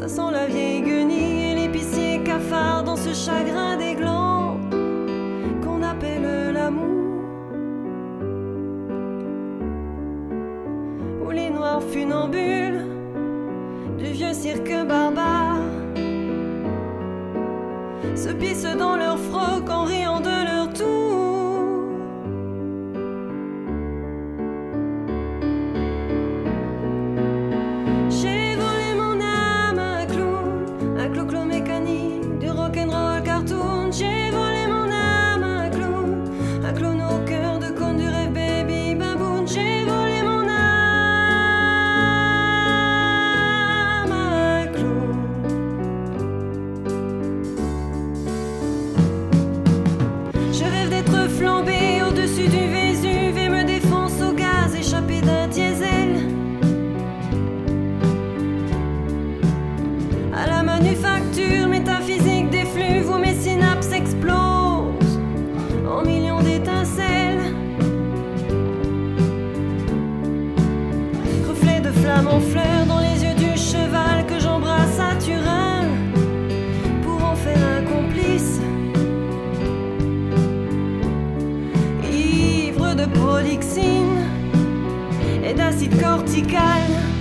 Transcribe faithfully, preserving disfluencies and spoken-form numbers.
Ça sent la vieille guenille et l'épicier cafard dans ce chagrin des glands qu'on appelle l'amour. Où les noirs funambules du vieux cirque barbare se pissent dans leur froc en riant de leur tour. J'ai volé mon âme à un clown, un clo-clo mécanique du rock'n'roll cartoon. J'ai volé mon âme à un clown, un clown au cœur de cône du rêve baby baboon. J'ai volé mon âme à un clown. Je rêve d'être flambé au-dessus du Vésuve et me défonce au gaz échappé d'un diesel. À la manufacture métaphysique des flux où mes synapses explosent en millions d'étincelles. Reflet de flamme en fleurs dans les yeux du cheval que j'embrasse à Turin pour en faire un complice. Ivre de prolixine et d'acide cortical.